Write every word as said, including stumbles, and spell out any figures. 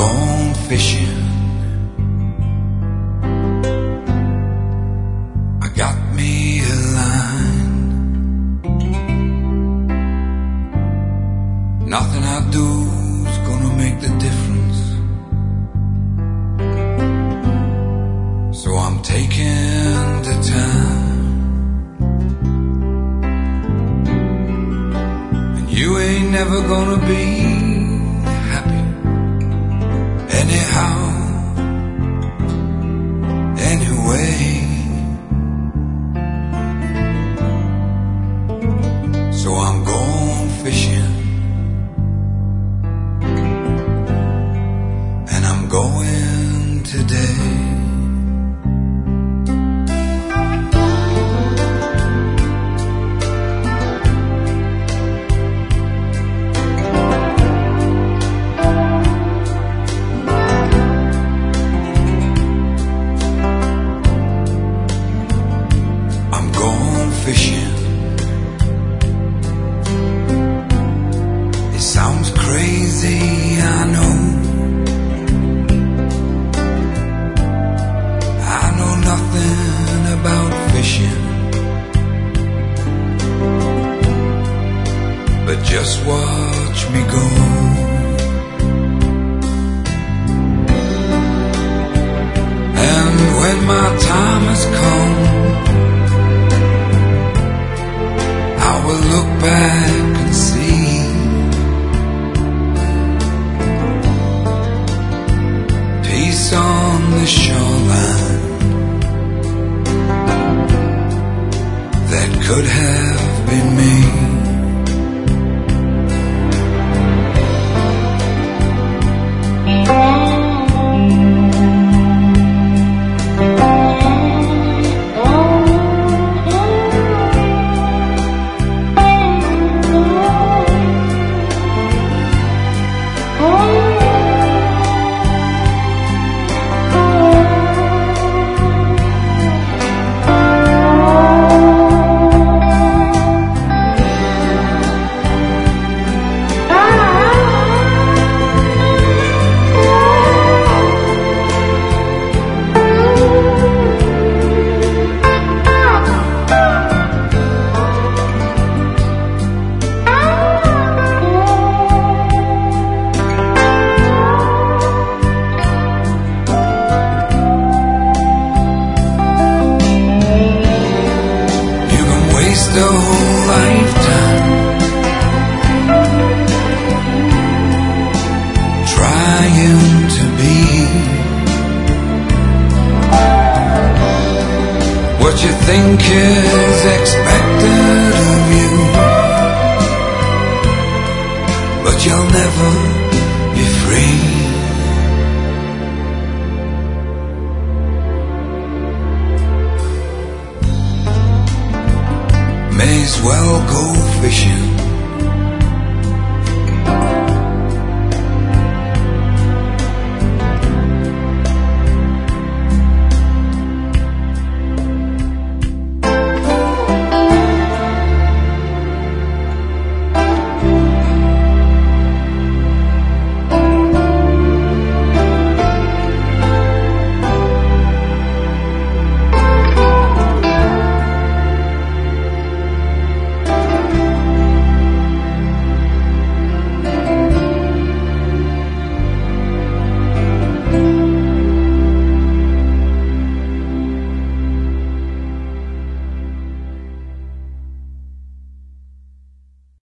gone fishing. I got me a line. Nothing I do's gonna make the difference. So I'm taking the time. And you ain't never gonna be anyhow, anyway. So I'm going fishing, and I'm going today. Fishing. It sounds crazy, I know. I know nothing about fishing, but just watch me go. And when my time has come, I will look back and see peace on the shoreline that could have been me. The whole lifetime trying to be what you think is expected of you, but you'll never